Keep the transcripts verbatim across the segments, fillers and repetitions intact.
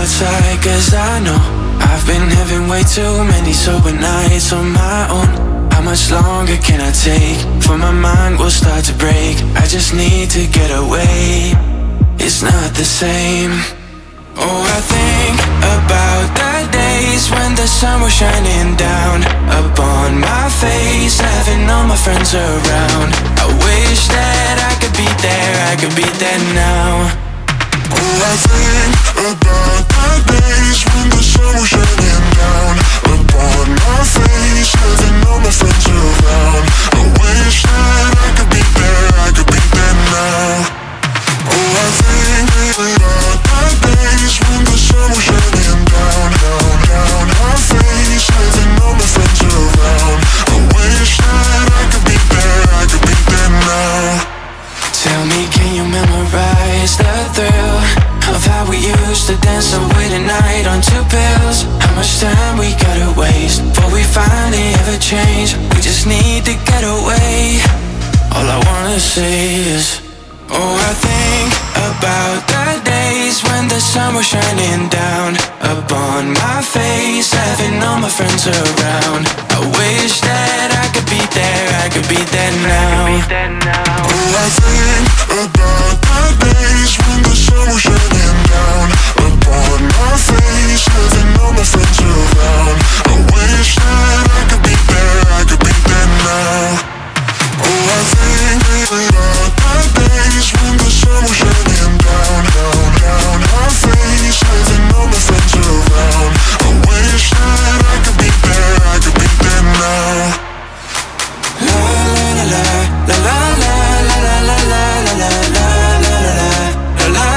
outside, cause I know I've been having way too many sober nights on my own. How much longer can I take before my mind will start to break? I just need to get away, it's not the same. Oh, I think about the days when the sun was shining down upon my face, having all my friends around. I wish that I could be there, I could be there now. Oh, I think about the days when the sun was shining down upon my face, having all my friends around. I wish that I could be there, I could be there now. Oh, I think about the days when the sun was shining down, down, down my face, having all my friends around. I wish that I could be there, I could be there now. Tell me, can you memorize the thrill of how we used to dance away the night on two pills? How much time we gotta waste before we finally ever change? We just need to get away. All I wanna say is, oh, I think about the days when the sun was shining down upon my face, having all my friends around. I wish that I could be there, I could be there now. Oh, I think about the days when the sun was shining down upon my face, having all my friends around. I wish that I could be there, I could be there now. Oh, I think about the days when the sun was shining down, down, down my face, having all my friends around. I wish that I could be there, I could be there now. La la la la la la la la la la la la la la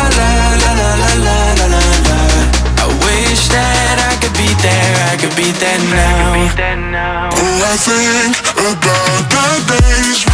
la la la. I wish that I could be there, I could be there now. Oh, I think about the days